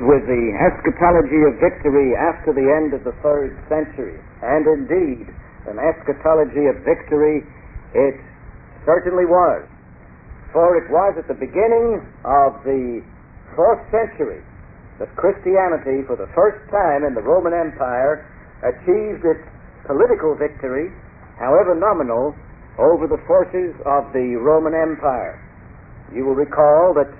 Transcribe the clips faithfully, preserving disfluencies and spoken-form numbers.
with the eschatology of victory after the end of the third century. And indeed, an eschatology of victory it certainly was. For it was at the beginning of the fourth century that Christianity, for the first time in the Roman Empire, achieved its political victory, however nominal, over the forces of the Roman Empire. You will recall that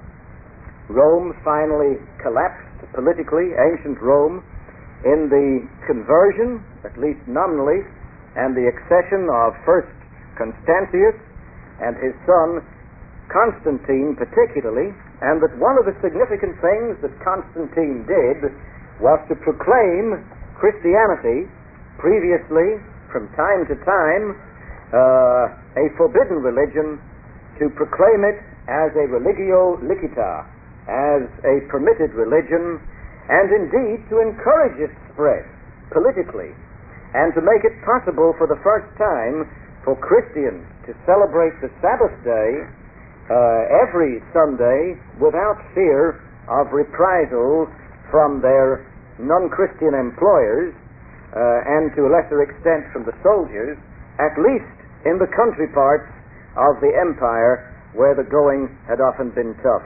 Rome finally collapsed politically, ancient Rome, in the conversion, at least nominally, and the accession of first Constantius and his son Constantine particularly, and that one of the significant things that Constantine did was to proclaim Christianity, previously, from time to time, uh, a forbidden religion, to proclaim it as a religio licita, as a permitted religion, and indeed to encourage its spread politically, and to make it possible for the first time for Christians to celebrate the Sabbath day uh, every Sunday without fear of reprisal from their non-Christian employers, uh, and to a lesser extent from the soldiers, at least in the country parts of the empire where the going had often been tough.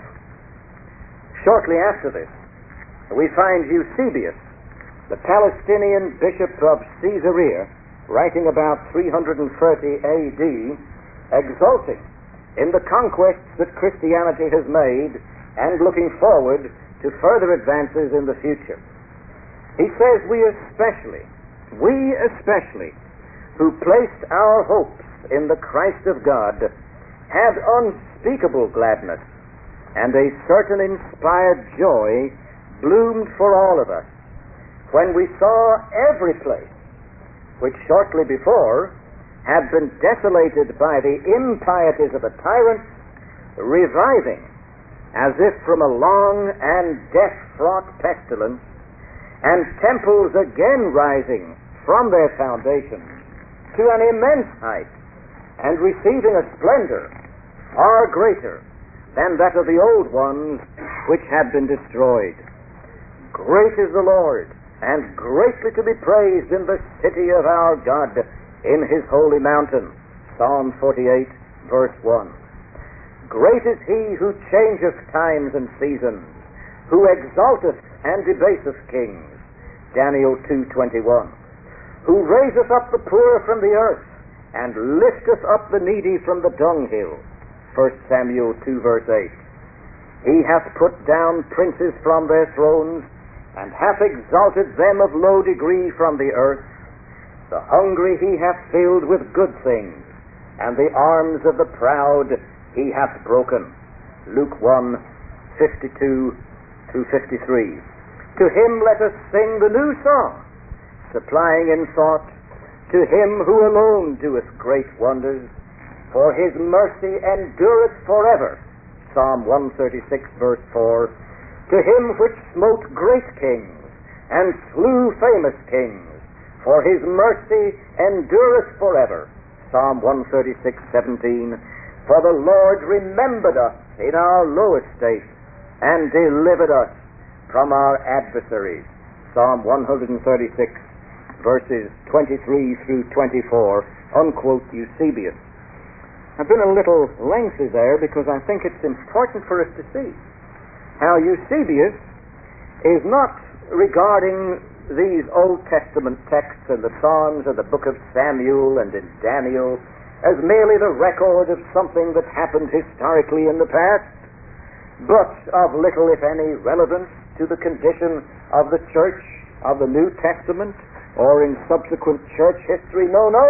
Shortly after this, we find Eusebius, the Palestinian bishop of Caesarea, writing about three thirty A D, exulting in the conquests that Christianity has made and looking forward to further advances in the future. He says, we especially, we especially, who placed our hopes in the Christ of God, had unspeakable gladness, and a certain inspired joy bloomed for all of us when we saw every place which shortly before had been desolated by the impieties of a tyrant reviving as if from a long and death-fraught pestilence, and temples again rising from their foundations to an immense height and receiving a splendor far greater than that of the old ones which had been destroyed. Great is the Lord, and greatly to be praised in the city of our God, in his holy mountain. Psalm forty-eight, verse one. Great is he who changeth times and seasons, who exalteth and debaseth kings. Daniel two twenty-one. Who raiseth up the poor from the earth, and lifteth up the needy from the dunghill. First Samuel two, verse eight. He hath put down princes from their thrones, and hath exalted them of low degree from the earth. The hungry he hath filled with good things, and the arms of the proud he hath broken. Luke one, fifty-two through fifty-three. To him let us sing the new song, supplying in thought to him who alone doeth great wonders, for his mercy endureth forever. Psalm one thirty-six, verse four. To him which smote great kings, and slew famous kings, for his mercy endureth forever. Psalm one thirty-six, seventeen. For the Lord remembered us in our low estate, and delivered us from our adversaries. Psalm one thirty-six, verses twenty-three through twenty-four, unquote Eusebius. I've been a little lengthy there because I think it's important for us to see how Eusebius is not regarding these Old Testament texts and the Psalms and the book of Samuel and in Daniel as merely the record of something that happened historically in the past, but of little, if any, relevance to the condition of the church of the New Testament or in subsequent church history. No, no.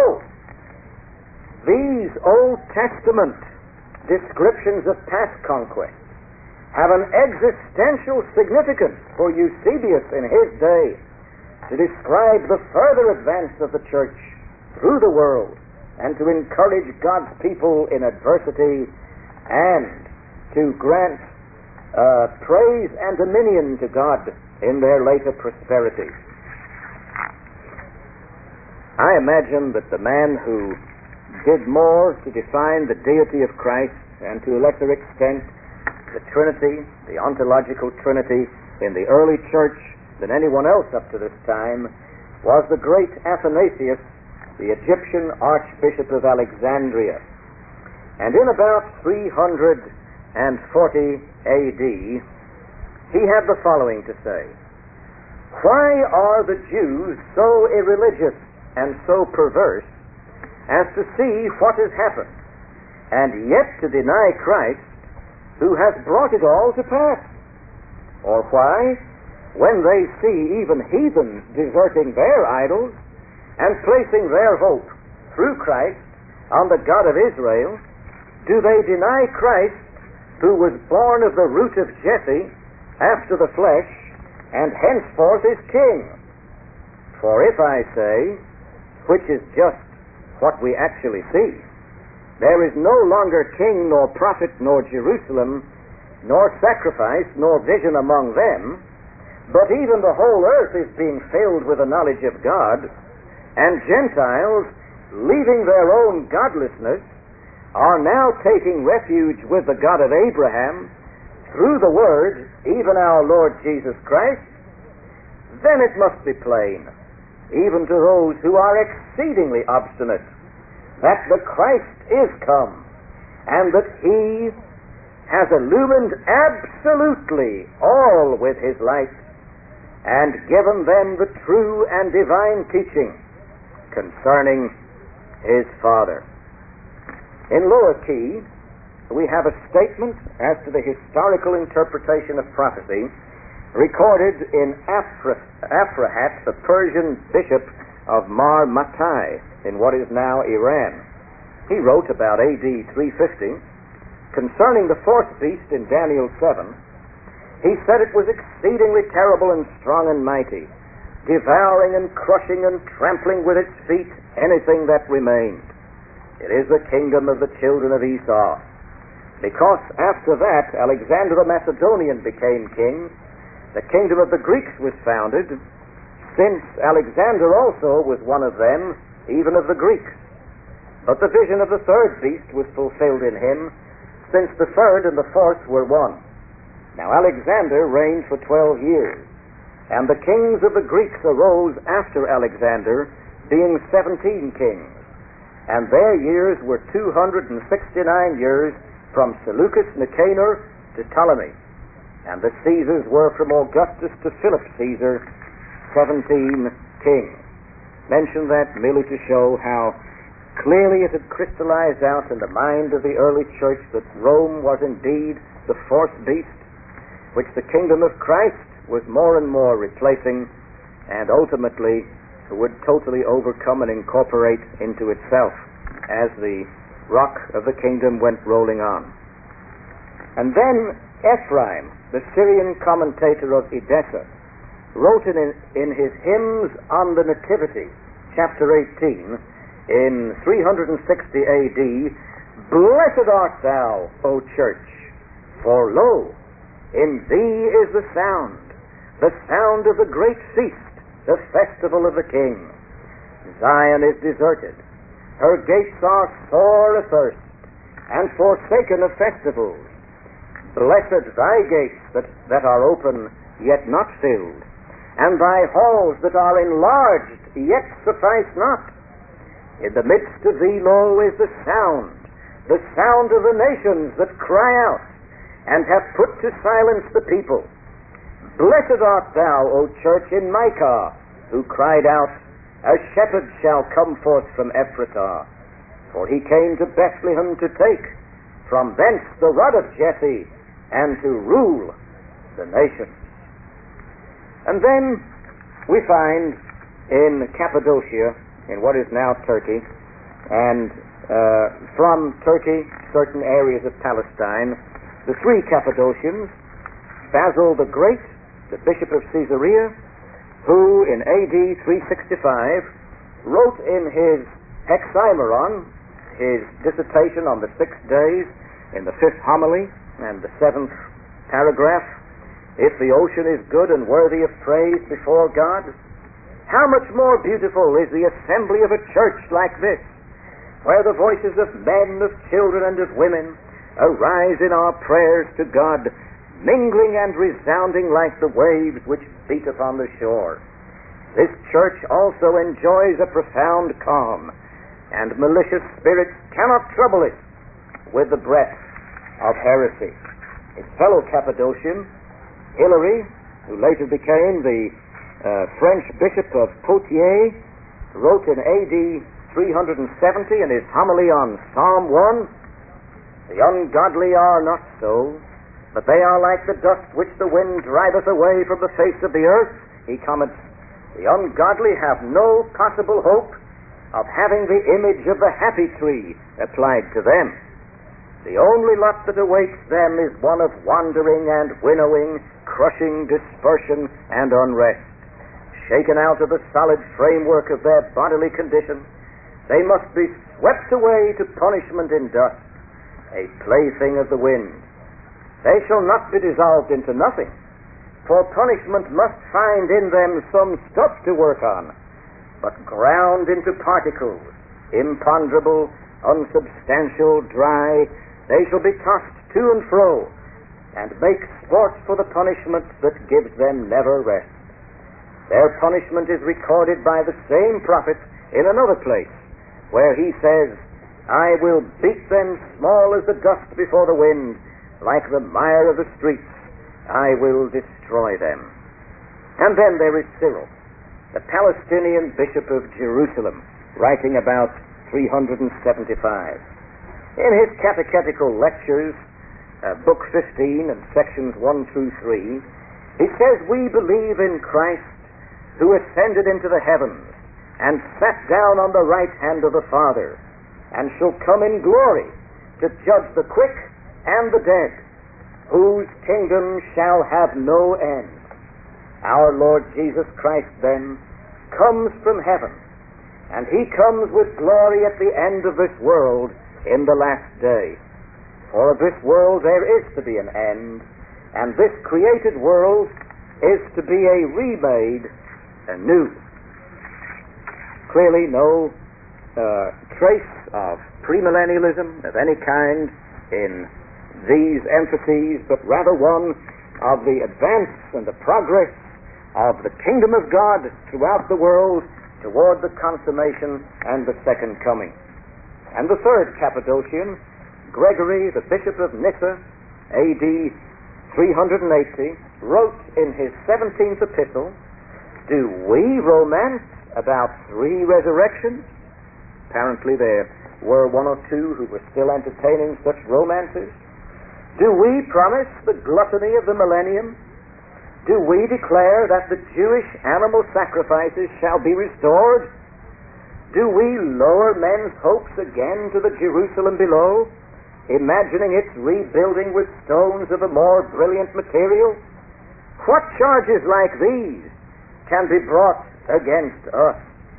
These Old Testament descriptions of past conquest have an existential significance for Eusebius in his day to describe the further advance of the church through the world and to encourage God's people in adversity and to grant uh, praise and dominion to God in their later prosperity. I imagine that the man who did more to define the deity of Christ and to a lesser extent the Trinity, the ontological Trinity, in the early church than anyone else up to this time was the great Athanasius, the Egyptian Archbishop of Alexandria. And in about three hundred forty A D, he had the following to say: "Why are the Jews so irreligious and so perverse as to see what has happened, and yet to deny Christ, who has brought it all to pass? Or why, when they see even heathens deserting their idols and placing their hope through Christ on the God of Israel, do they deny Christ, who was born of the root of Jesse after the flesh, and henceforth is king? For if I say, which is just what we actually see, there is no longer king, nor prophet, nor Jerusalem, nor sacrifice, nor vision among them, but even the whole earth is being filled with the knowledge of God, and Gentiles, leaving their own godlessness, are now taking refuge with the God of Abraham through the Word, even our Lord Jesus Christ, then it must be plain, even to those who are exceedingly obstinate, that the Christ is come, and that He has illumined absolutely all with His light, and given them the true and divine teaching concerning His Father." In lower key, we have a statement as to the historical interpretation of prophecy recorded in Aphrahat, the Persian bishop of Mar Mattai, in what is now Iran. He wrote about A D three fifty concerning the fourth beast in Daniel seven. He said it was exceedingly terrible and strong and mighty, devouring and crushing and trampling with its feet anything that remained. It is the kingdom of the children of Esau. Because after that Alexander the Macedonian became king, the kingdom of the Greeks was founded, since Alexander also was one of them, even of the Greeks. But the vision of the third beast was fulfilled in him, since the third and the fourth were one. Now Alexander reigned for twelve years, and the kings of the Greeks arose after Alexander, being seventeen kings, and their years were two hundred sixty-nine years, from Seleucus Nicanor to Ptolemy, and the Caesars were from Augustus to Philip Caesar, seventeen kings. Mention that merely to show how clearly it had crystallized out in the mind of the early church that Rome was indeed the fourth beast, which the kingdom of Christ was more and more replacing, and ultimately would totally overcome and incorporate into itself as the rock of the kingdom went rolling on. And then Ephraim, the Syrian commentator of Edessa, wrote in, in his Hymns on the Nativity, chapter eighteen, in three hundred sixty A D, "Blessed art thou, O church, for lo, in thee is the sound, the sound of the great feast, the festival of the King. Zion is deserted, her gates are sore athirst, and forsaken of festivals. Blessed thy gates that, that are open, yet not filled, and thy halls that are enlarged, yet suffice not. In the midst of thee, lo, is the sound, the sound of the nations that cry out, and have put to silence the people. Blessed art thou, O church, in Micah, who cried out, a shepherd shall come forth from Ephratah, for he came to Bethlehem to take from thence the rod of Jesse, and to rule the nations." And then we find in Cappadocia, in what is now Turkey, and uh, from Turkey, certain areas of Palestine, the three Cappadocians, Basil the Great, the Bishop of Caesarea, who in A D three sixty-five wrote in his Hexaemeron, his dissertation on the six days, in the fifth homily and the seventh paragraph, "If the ocean is good and worthy of praise before God, how much more beautiful is the assembly of a church like this, where the voices of men, of children, and of women arise in our prayers to God, mingling and resounding like the waves which beat upon the shore. This church also enjoys a profound calm, and malicious spirits cannot trouble it with the breath of heresy. His fellow Cappadocian, Hilary, who later became the uh, French Bishop of Poitiers, wrote in A D three seventy in his homily on Psalm one, "The ungodly are not so, but they are like the dust which the wind driveth away from the face of the earth." He comments, "The ungodly have no possible hope of having the image of the happy tree applied to them. The only lot that awaits them is one of wandering and winnowing, crushing, dispersion, and unrest. Shaken out of the solid framework of their bodily condition, they must be swept away to punishment in dust, a plaything of the wind. They shall not be dissolved into nothing, for punishment must find in them some stuff to work on, but ground into particles, imponderable, unsubstantial, dry, they shall be tossed to and fro, and make sport for the punishment that gives them never rest." Their punishment is recorded by the same prophet in another place, where he says, "I will beat them small as the dust before the wind, like the mire of the streets, I will destroy them." And then there is Cyril, the Palestinian Bishop of Jerusalem, writing about three seventy-five. In his catechetical lectures, uh, Book fifteen and sections one through three, he says, "We believe in Christ, who ascended into the heavens and sat down on the right hand of the Father, and shall come in glory to judge the quick and the dead, whose kingdom shall have no end. Our Lord Jesus Christ, then, comes from heaven, and he comes with glory at the end of this world in the last day. For of this world there is to be an end, and this created world is to be a remade anew." Clearly no uh, trace of premillennialism of any kind in these emphases, but rather one of the advance and the progress of the kingdom of God throughout the world toward the consummation and the second coming. And the third Cappadocian, Gregory, the Bishop of Nyssa, A D three eighty, wrote in his seventeenth epistle, "Do we romance about three resurrections?" Apparently there were one or two who were still entertaining such romances. "Do we promise the gluttony of the millennium? Do we declare that the Jewish animal sacrifices shall be restored? Do we lower men's hopes again to the Jerusalem below, imagining its rebuilding with stones of a more brilliant material? What charges like these can be brought against us?"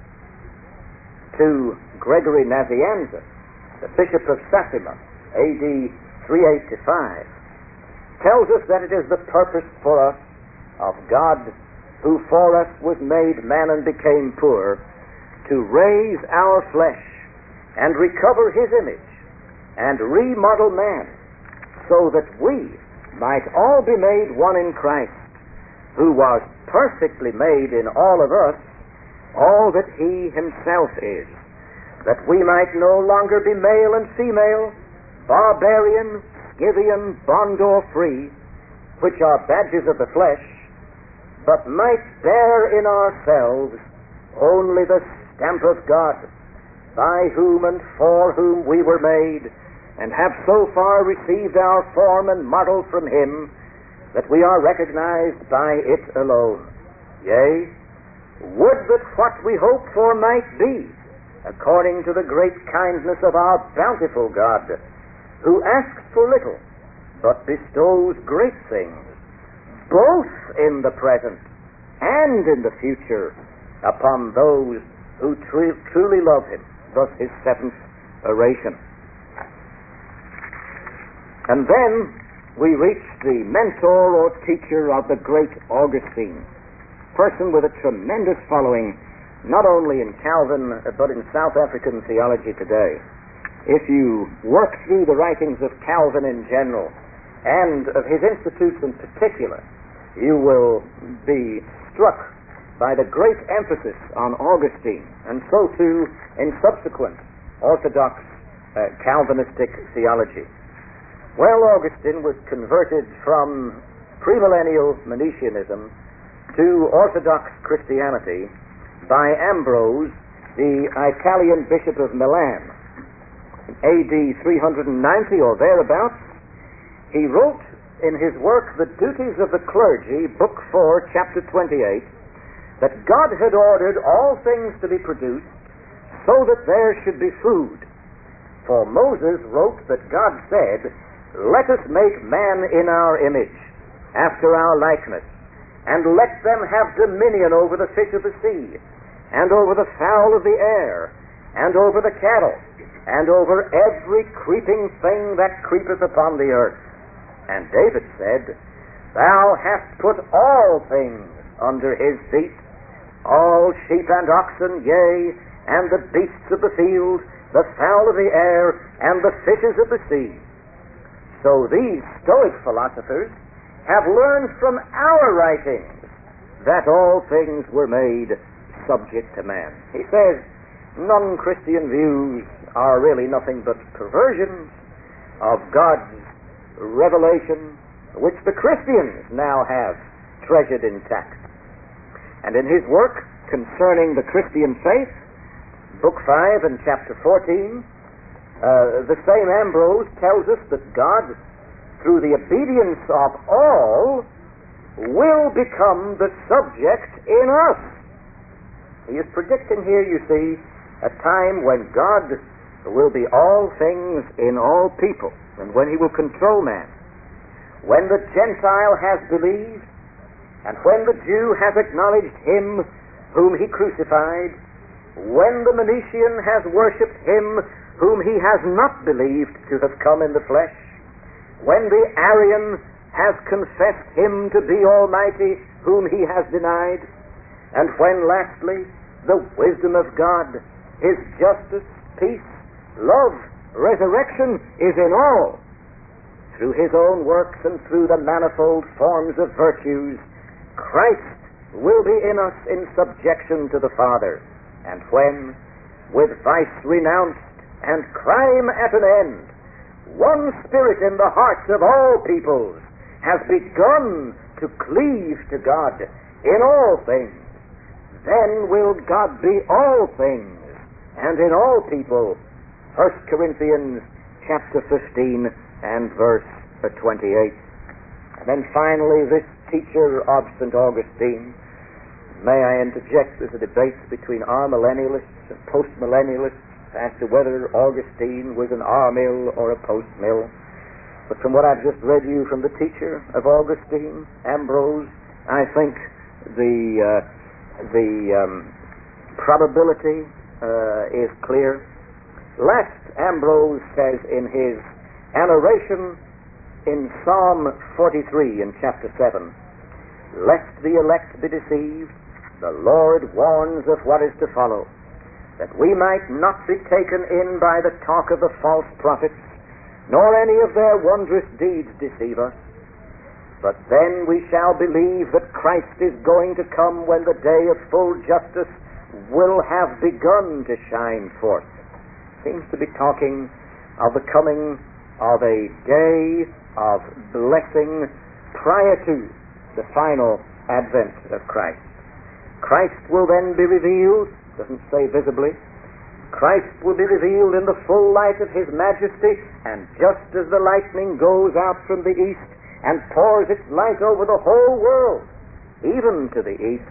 To Gregory Nazianzus, the Bishop of Sassima, A D three eighty-five, tells us that it is the purpose for us of God, who for us was made man and became poor, to raise our flesh and recover his image and remodel man, so that we might all be made one in Christ, who was perfectly made in all of us, all that he himself is, that we might no longer be male and female, barbarian, Scythian, bond or free, which are badges of the flesh, but might bear in ourselves only the stamp of God, by whom and for whom we were made, and have so far received our form and model from him, that we are recognized by it alone. Yea, would that what we hope for might be, according to the great kindness of our bountiful God, who asks for little, but bestows great things, both in the present and in the future, upon those who tr- truly love him. Thus his seventh oration. And then we reach the mentor or teacher of the great Augustine, person with a tremendous following, not only in Calvin, but in South African theology today. If you work through the writings of Calvin in general, and of his institutes in particular, you will be struck by the great emphasis on Augustine, and so too in subsequent Orthodox uh, Calvinistic theology. Well, Augustine was converted from premillennial Monicianism to Orthodox Christianity by Ambrose, the Italian Bishop of Milan. In A D three ninety or thereabouts, he wrote in his work The Duties of the Clergy, Book four, Chapter twenty-eight, that God had ordered all things to be produced so that there should be food. For Moses wrote that God said, "Let us make man in our image, after our likeness, and let them have dominion over the fish of the sea, and over the fowl of the air, and over the cattle, and over every creeping thing that creepeth upon the earth." And David said, "Thou hast put all things under his feet, all sheep and oxen, yea, and the beasts of the field, the fowl of the air, and the fishes of the sea." So these Stoic philosophers have learned from our writings that all things were made subject to man. He says non-Christian views are really nothing but perversions of God's revelation, which the Christians now have treasured intact. And in his work concerning the Christian faith, Book five and Chapter fourteen, uh, the same Ambrose tells us that God, through the obedience of all, will become the subject in us. He is predicting here, you see, a time when God will be all things in all people, and when he will control man. When the Gentile has believed, and when the Jew has acknowledged him whom he crucified, when the Monician has worshipped him whom he has not believed to have come in the flesh, when the Arian has confessed him to be Almighty whom he has denied, and when lastly the wisdom of God, his justice, peace, love, resurrection is in all, through his own works and through the manifold forms of virtues, Christ will be in us in subjection to the Father. And when, with vice renounced and crime at an end, one spirit in the hearts of all peoples has begun to cleave to God in all things, then will God be all things and in all people. First Corinthians chapter fifteen and verse twenty-eight. And then finally, this teacher of Saint Augustine, may I interject, there's a debate between amillennialists and postmillennialists as to whether Augustine was an amill or a postmill. But from what I've just read you from the teacher of Augustine, Ambrose, I think the uh, the um, probability uh, is clear. Last, Ambrose says in his anoration in Psalm forty-three in chapter seven, "Lest the elect be deceived, the Lord warns of what is to follow, that we might not be taken in by the talk of the false prophets, nor any of their wondrous deeds deceive us. But then we shall believe that Christ is going to come when the day of full justice will have begun to shine forth." Seems to be talking of the coming of a day of blessing prior to the final advent of Christ. Christ will then be revealed, doesn't say visibly. Christ will be revealed in the full light of his majesty, and just as the lightning goes out from the east and pours its light over the whole world, even to the east,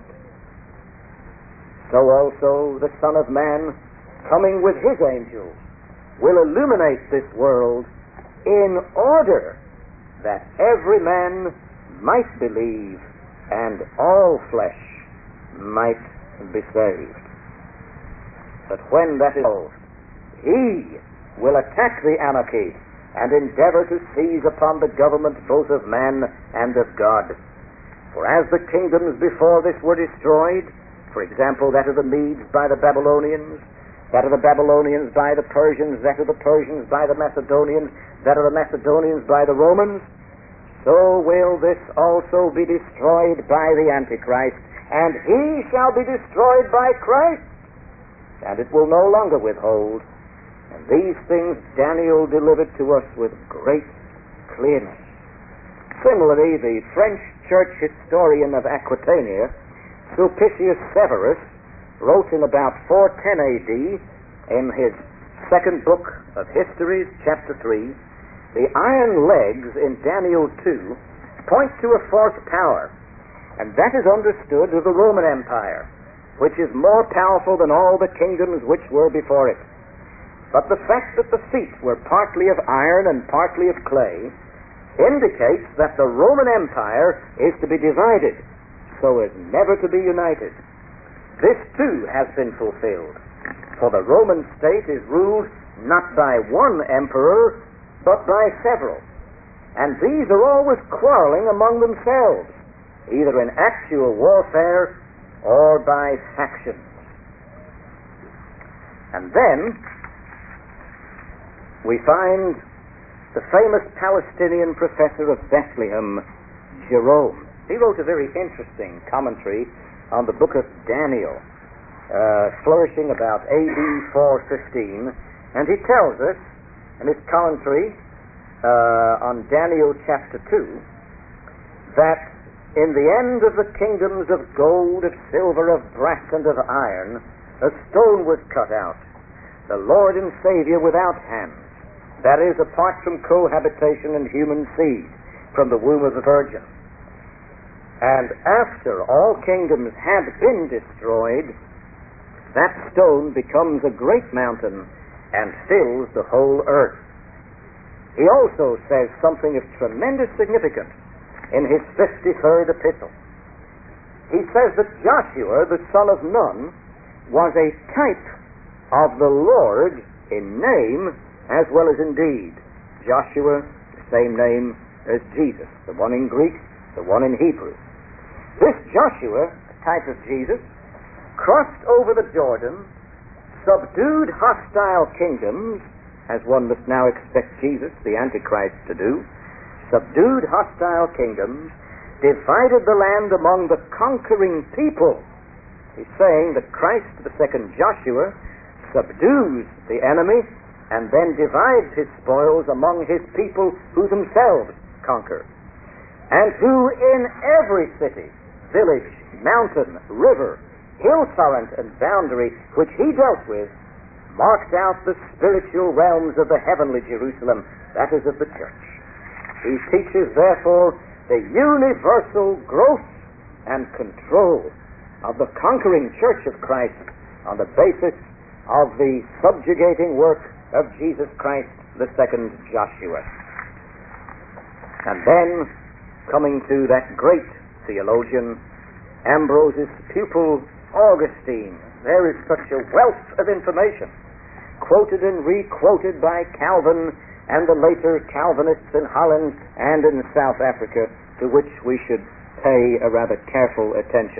so also the Son of Man, coming with his angels, will illuminate this world in order that every man might believe and all flesh might be saved. But when that is over, he will attack the anarchy and endeavor to seize upon the government both of man and of God. For as the kingdoms before this were destroyed, for example, that of the Medes by the Babylonians, that of the Babylonians by the Persians, that of the Persians by the Macedonians, that of the Macedonians by the Romans, so will this also be destroyed by the Antichrist, and he shall be destroyed by Christ, and it will no longer withhold. And these things Daniel delivered to us with great clearness. Similarly, the French church historian of Aquitania, Sulpicius Severus, wrote in about four ten A D in his second book of Histories, chapter three, the iron legs in Daniel two point to a fourth power, and that is understood of the Roman Empire, which is more powerful than all the kingdoms which were before it. But the fact that the feet were partly of iron and partly of clay indicates that the Roman Empire is to be divided so as never to be united. This too has been fulfilled, for the Roman state is ruled not by one emperor, but by several, and these are always quarreling among themselves, either in actual warfare or by factions. And then we find the famous Palestinian professor of Bethlehem, Jerome. He wrote a very interesting commentary on the book of Daniel, uh, flourishing about A D four fifteen, and he tells us in his commentary uh, on Daniel chapter two that in the end of the kingdoms of gold, of silver, of brass, and of iron, a stone was cut out, the Lord and Savior without hands, that is, apart from cohabitation and human seed, from the womb of the Virgin. And after all kingdoms had been destroyed, that stone becomes a great mountain and fills the whole earth. He also says something of tremendous significance in his fifty-third epistle. He says that Joshua, the son of Nun, was a type of the Lord in name as well as in deed. Joshua, the same name as Jesus, the one in Greek, the one in Hebrew. This Joshua, a type of Jesus, crossed over the Jordan, subdued hostile kingdoms, as one must now expect Jesus, the Antichrist, to do, subdued hostile kingdoms, divided the land among the conquering people. He's saying that Christ, the second Joshua, subdues the enemy and then divides his spoils among his people who themselves conquer, and who in every city, village, mountain, river, hill torrent, and boundary which he dealt with, marked out the spiritual realms of the heavenly Jerusalem, that is, of the church. He teaches, therefore, the universal growth and control of the conquering church of Christ on the basis of the subjugating work of Jesus Christ, the second Joshua. And then, coming to that great theologian, Ambrose's pupil, Augustine, there is such a wealth of information, quoted and re-quoted by Calvin and the later Calvinists in Holland and in South Africa, to which we should pay a rather careful attention.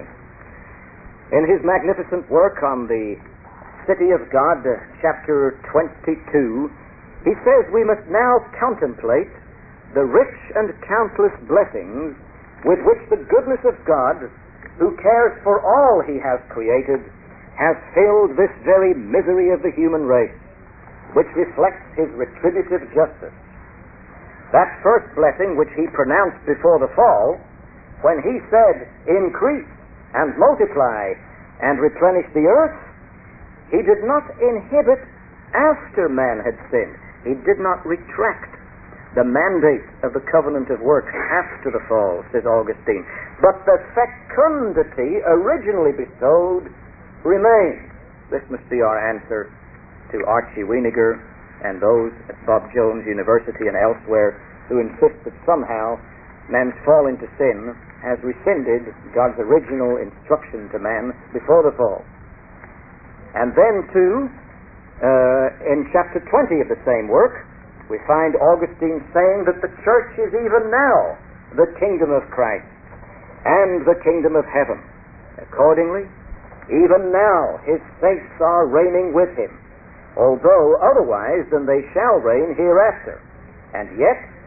In his magnificent work on the City of God, uh, chapter twenty-two, he says we must now contemplate the rich and countless blessings with which the goodness of God, who cares for all he has created, has filled this very misery of the human race, which reflects his retributive justice. That first blessing which he pronounced before the fall, when he said, "Increase and multiply and replenish the earth," he did not inhibit after man had sinned. He did not retract the mandate of the covenant of works after the fall, says Augustine. But the fecundity originally bestowed remained. This must be our answer to Archie Wieninger and those at Bob Jones University and elsewhere who insist that somehow man's fall into sin has rescinded God's original instruction to man before the fall. And then, too, uh, in chapter twenty of the same work, we find Augustine saying that the church is even now the kingdom of Christ and the kingdom of heaven. Accordingly, even now his saints are reigning with him, although otherwise than they shall reign hereafter. And yet,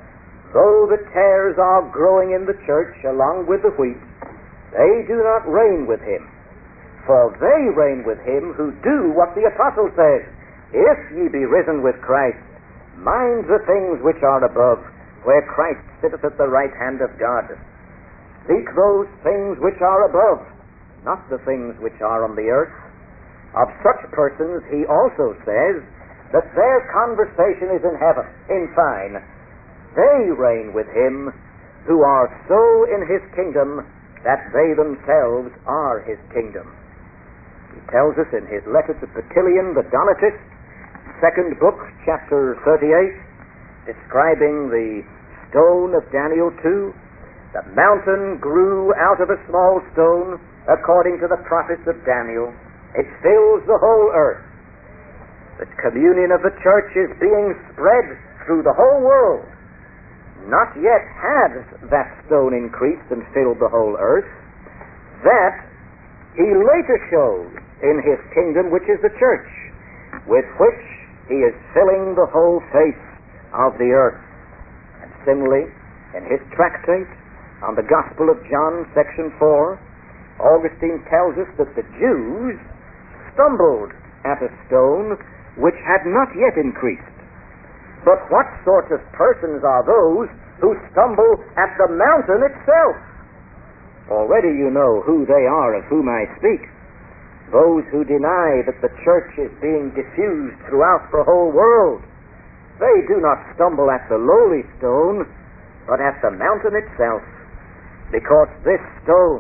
Though the tares are growing in the church along with the wheat, they do not reign with him. For they reign with him who do what the apostle says, if ye be risen with Christ, mind the things which are above, where Christ sitteth at the right hand of God. Seek those things which are above, not the things which are on the earth. Of such persons he also says that their conversation is in heaven. In fine, they reign with him who are so in his kingdom that they themselves are his kingdom. He tells us in his letter to Petilian the Donatist, second book, chapter thirty-eight, describing the stone of Daniel two, the mountain grew out of a small stone, according to the prophets of Daniel. It fills the whole earth. The communion of the church is being spread through the whole world. Not yet had that stone increased and filled the whole earth. That he later shows in his kingdom, which is the church, with which he is filling the whole face of the earth. And similarly, in his tractate on the Gospel of John, section four, Augustine tells us that the Jews stumbled at a stone which had not yet increased. But what sort of persons are those who stumble at the mountain itself? Already you know who they are of whom I speak. Those who deny that the church is being diffused throughout the whole world. They do not stumble at the lowly stone, but at the mountain itself, because this stone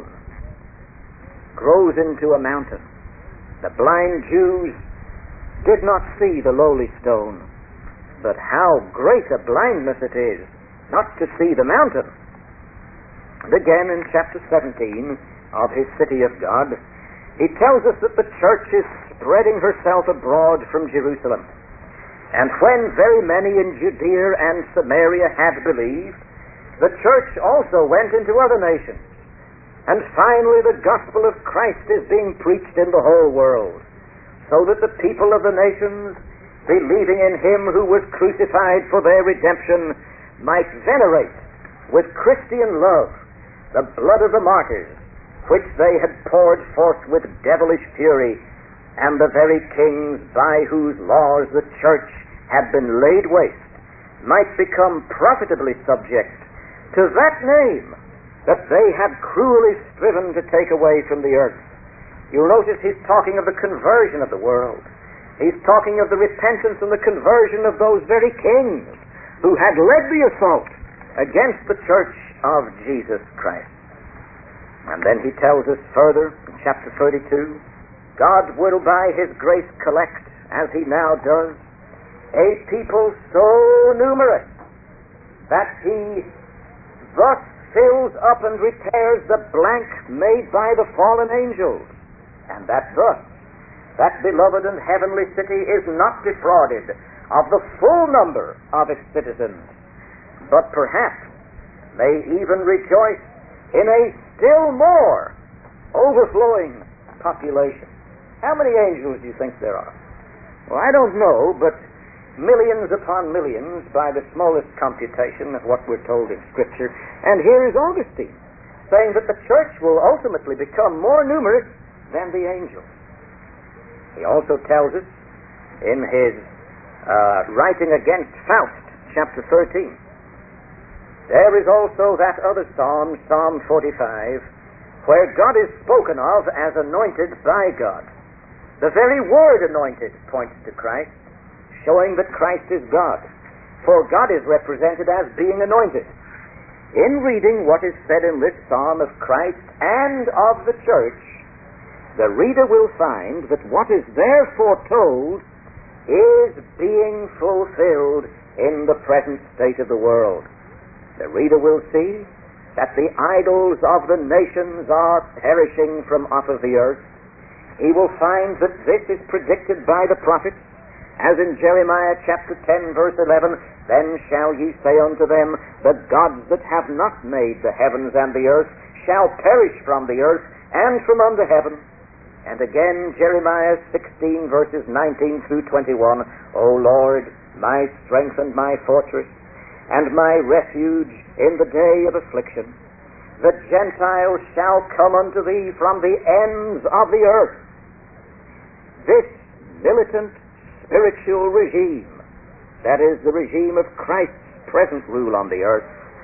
grows into a mountain. The blind Jews did not see the lowly stone, but how great a blindness it is not to see the mountain. And again in chapter seventeen of his City of God, he tells us that the church is spreading herself abroad from Jerusalem. And when very many in Judea and Samaria had believed, the church also went into other nations. And finally the gospel of Christ is being preached in the whole world, so that the people of the nations, believing in him who was crucified for their redemption, might venerate with Christian love the blood of the martyrs, which they had poured forth with devilish fury, and the very kings by whose laws the church had been laid waste might become profitably subject to that name that they had cruelly striven to take away from the earth. You'll notice he's talking of the conversion of the world. He's talking of the repentance and the conversion of those very kings who had led the assault against the church of Jesus Christ. And then he tells us further in chapter thirty-two, God will by his grace collect, as he now does, a people so numerous that he thus fills up and repairs the blank made by the fallen angels, and that thus that beloved and heavenly city is not defrauded of the full number of its citizens, but perhaps may even rejoice in a still more overflowing population. How many angels do you think there are? Well, I don't know, but millions upon millions by the smallest computation of what we're told in Scripture. And here is Augustine saying that the church will ultimately become more numerous than the angels. He also tells us in his uh, writing against Faust, chapter thirteen, there is also that other psalm, Psalm forty-five, where God is spoken of as anointed by God. The very word anointed points to Christ, showing that Christ is God, for God is represented as being anointed. In reading what is said in this psalm of Christ and of the church, the reader will find that what is there foretold is being fulfilled in the present state of the world. The reader will see that the idols of the nations are perishing from off of the earth. He will find that this is predicted by the prophets, as in Jeremiah chapter ten, verse eleven, then shall ye say unto them, the gods that have not made the heavens and the earth shall perish from the earth and from under heaven. And again Jeremiah sixteen, verses nineteen through twenty-one, O Lord, my strength and my fortress, and my refuge in the day of affliction. The Gentiles shall come unto thee from the ends of the earth. This militant spiritual regime, that is the regime of Christ's present rule on the earth,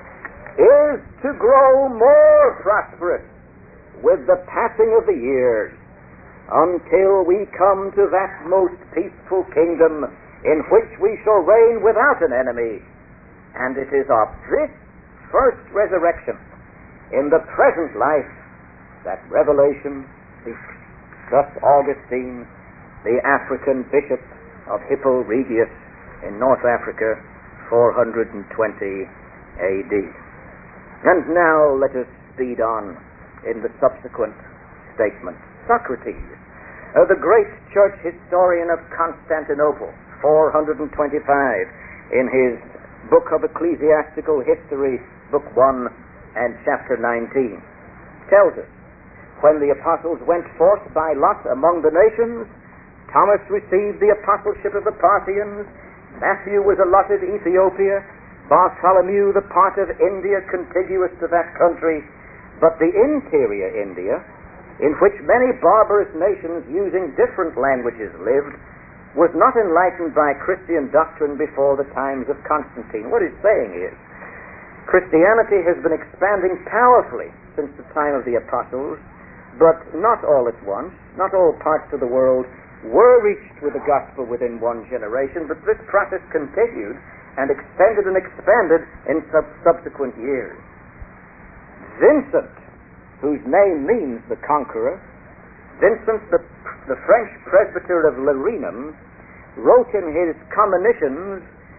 is to grow more prosperous with the passing of the years, until we come to that most peaceful kingdom in which we shall reign without an enemy. And it is of this first resurrection in the present life that Revelation speaks. Thus Augustine, the African bishop of Hippo Regius in North Africa, four hundred twenty A D. And now let us speed on in the subsequent statement. Socrates, uh, the great church historian of Constantinople, four hundred twenty-five, in his book of Ecclesiastical History, Book one and chapter nineteen, tells us, when the apostles went forth by lot among the nations, Thomas received the apostleship of the Parthians, Matthew was allotted Ethiopia, Bartholomew the part of India contiguous to that country, but the interior India, in which many barbarous nations using different languages lived, was not enlightened by Christian doctrine before the times of Constantine. What he's saying is, Christianity has been expanding powerfully since the time of the apostles, but not all at once. Not all parts of the world were reached with the gospel within one generation, but this process continued and extended and expanded in sub- subsequent years. Vincent, whose name means the conqueror, Vincent, the, the French presbyter of Lerinum, wrote in his Communitions,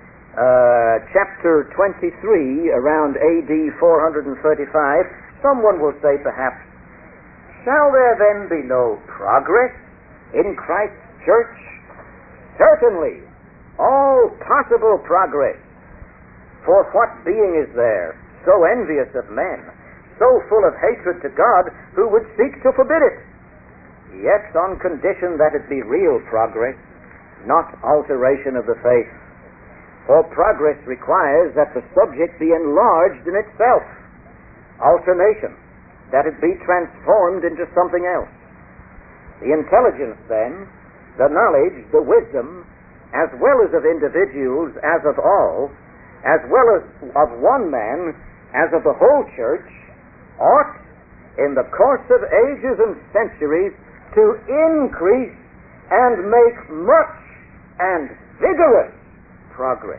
uh, chapter twenty-three, around A D four hundred thirty-five, someone will say perhaps, shall there then be no progress in Christ's church? Certainly, all possible progress. For what being is there so envious of men, so full of hatred to God, who would seek to forbid it? Yet on condition that it be real progress, not alteration of the faith. For progress requires that the subject be enlarged in itself. Alternation, that it be transformed into something else. The intelligence then, the knowledge, the wisdom, as well as of individuals, as of all, as well as of one man, as of the whole church, ought, in the course of ages and centuries, to increase and make much and vigorous progress.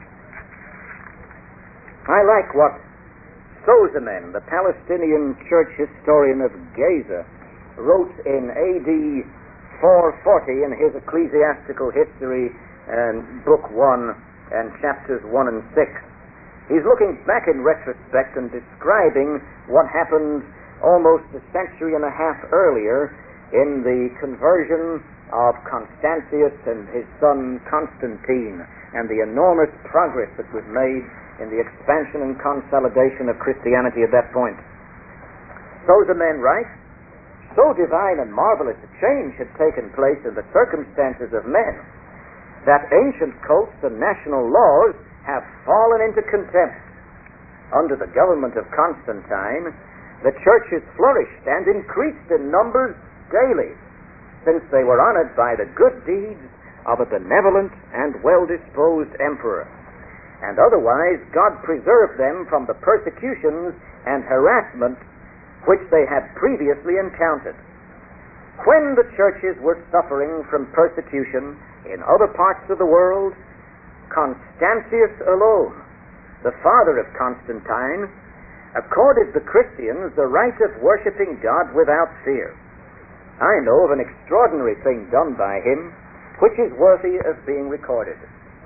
I like what Sozomen, the Palestinian church historian of Gaza, wrote in A D four forty in his Ecclesiastical History and Book one and chapters one and six. He's looking back in retrospect and describing what happened almost a century and a half earlier in the conversion of Constantius and his son Constantine, and the enormous progress that was made in the expansion and consolidation of Christianity at that point. Sozomen writes, so divine and marvelous a change had taken place in the circumstances of men, that ancient cults and national laws have fallen into contempt. Under the government of Constantine, the churches flourished and increased in numbers daily, since they were honored by the good deeds of a benevolent and well-disposed emperor. And otherwise, God preserved them from the persecutions and harassment which they had previously encountered. When the churches were suffering from persecution in other parts of the world, Constantius alone, the father of Constantine, accorded the Christians the right of worshiping God without fear. I know of an extraordinary thing done by him, which is worthy of being recorded.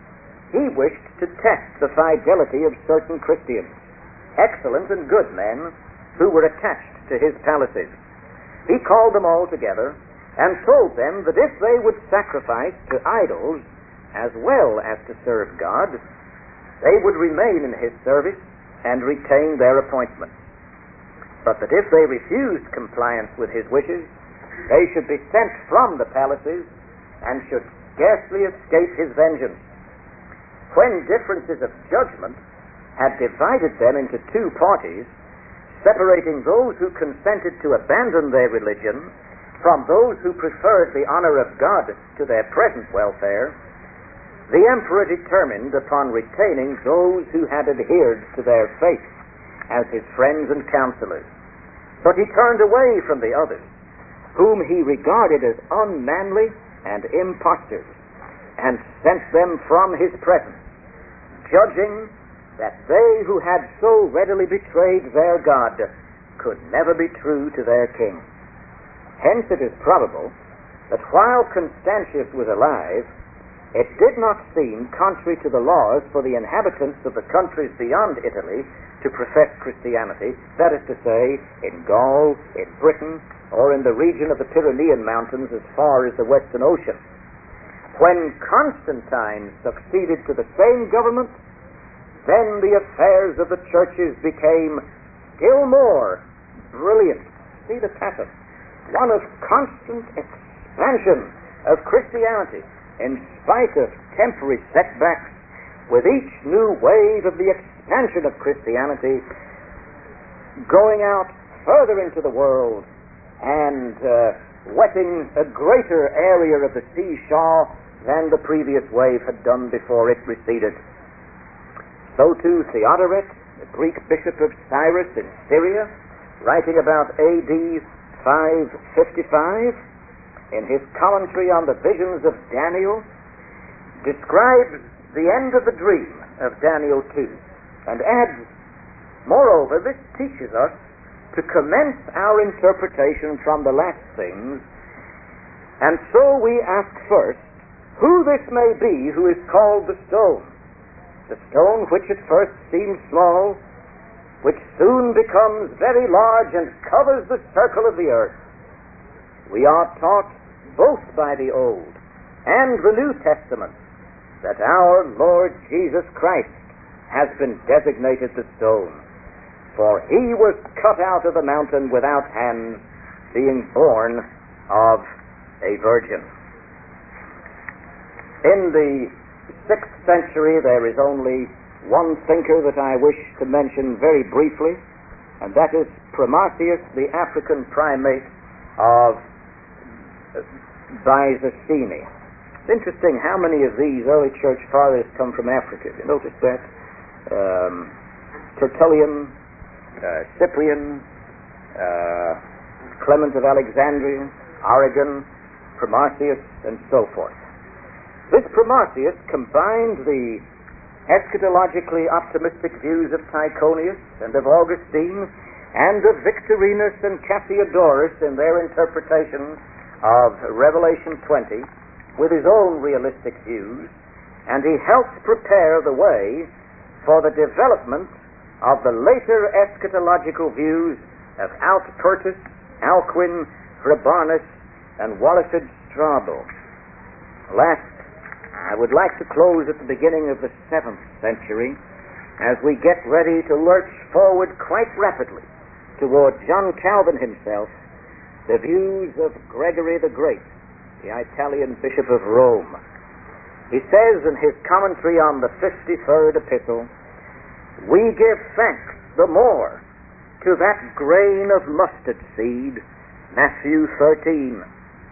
He wished to test the fidelity of certain Christians, excellent and good men, who were attached to his palaces. He called them all together and told them that if they would sacrifice to idols as well as to serve God, they would remain in his service and retain their appointments. But that if they refused compliance with his wishes, they should be sent from the palaces and should scarcely escape his vengeance. When differences of judgment had divided them into two parties, separating those who consented to abandon their religion from those who preferred the honor of God to their present welfare, the emperor determined upon retaining those who had adhered to their faith as his friends and counselors. But he turned away from the others, whom he regarded as unmanly and impostors, and sent them from his presence, judging that they who had so readily betrayed their God could never be true to their king. Hence it is probable that while Constantius was alive, it did not seem contrary to the laws for the inhabitants of the countries beyond Italy to profess Christianity, that is to say, in Gaul, in Britain, or in the region of the Pyrenean Mountains as far as the Western Ocean. When Constantine succeeded to the same government, then the affairs of the churches became still more brilliant. See the pattern. One of constant expansion of Christianity in spite of temporary setbacks, with each new wave of the expansion of Christianity going out further into the world and uh, wetting a greater area of the seashore than the previous wave had done before it receded. So too Theodoret, the Greek bishop of Cyrus in Syria, writing about A D five fifty-five, in his commentary on the visions of Daniel, describes the end of the dream of Daniel two, and adds, moreover, this teaches us to commence our interpretation from the last things, and so we ask first, who this may be who is called the stone, the stone which at first seems small, which soon becomes very large and covers the circle of the earth. We are taught both by the Old and the New Testament that our Lord Jesus Christ has been designated the stone, for he was cut out of the mountain without hands, being born of a virgin. In the sixth century there is only one thinker that I wish to mention very briefly, and that is Primatius, the African primate of Byzacene. It's interesting how many of these early church fathers come from Africa. You notice that? Um, Tertullian, uh, Cyprian, uh, Clement of Alexandria, Origen, Primatius, and so forth. This Primatius combined the eschatologically optimistic views of Tychonius and of Augustine and of Victorinus and Cassiodorus in their interpretation of Revelation twenty with his own realistic views, and he helped prepare the way for the development of the later eschatological views of Altpertus, Alcuin, Rabanus, and Walafrid Strabo. Last, I would like to close at the beginning of the seventh century as we get ready to lurch forward quite rapidly toward John Calvin himself, the views of Gregory the Great, the Italian Bishop of Rome. He says in his commentary on the fifty-third epistle, "We give thanks the more to that grain of mustard seed," Matthew thirteen,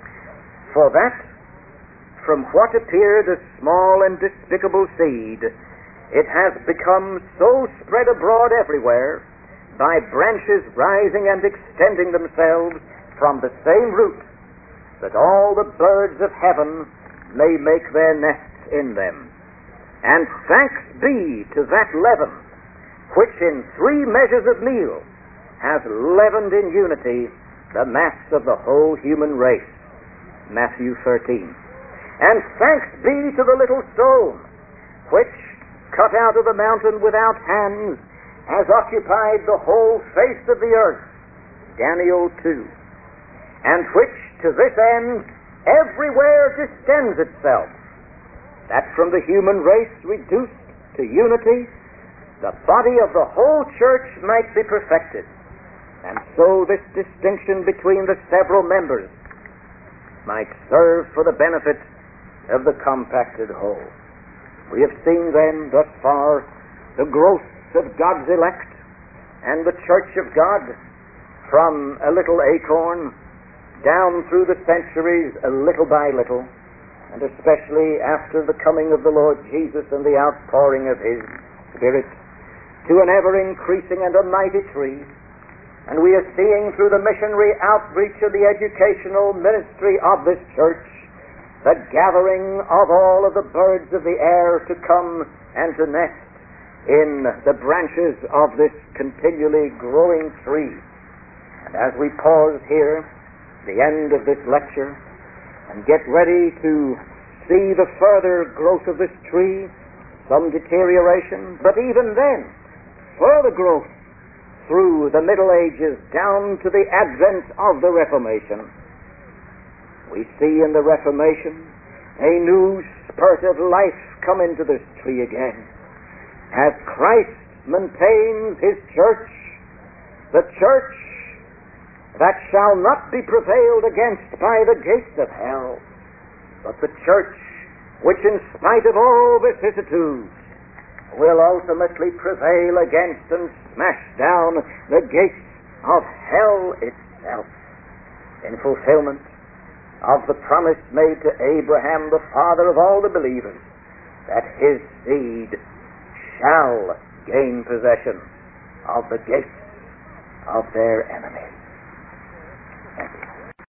"for that from what appeared a small and despicable seed, it has become so spread abroad everywhere, by branches rising and extending themselves from the same root, that all the birds of heaven may make their nests in them. And thanks be to that leaven, which in three measures of meal has leavened in unity the mass of the whole human race." Matthew thirteen. "And thanks be to the little stone, which, cut out of the mountain without hands, has occupied the whole face of the earth." Daniel two. "And which, to this end, everywhere distends itself, that from the human race reduced to unity, the body of the whole church might be perfected, and so this distinction between the several members might serve for the benefit of the compacted whole." We have seen then thus far the gross of God's elect and the church of God, from a little acorn down through the centuries, a little by little, and especially after the coming of the Lord Jesus and the outpouring of His Spirit, to an ever-increasing and a mighty tree. And we are seeing through the missionary outreach of the educational ministry of this church the gathering of all of the birds of the air to come and to nest in the branches of this continually growing tree. And as we pause here, the end of this lecture, and get ready to see the further growth of this tree, some deterioration, but even then, further growth through the Middle Ages down to the advent of the Reformation, we see in the Reformation a new spurt of life come into this tree again. As Christ maintains His church, the church that shall not be prevailed against by the gates of hell, but the church which, in spite of all vicissitudes, will ultimately prevail against and smash down the gates of hell itself, in fulfillment of the promise made to Abraham, the father of all the believers, that his seed shall gain possession of the gates of their enemies. Thank you.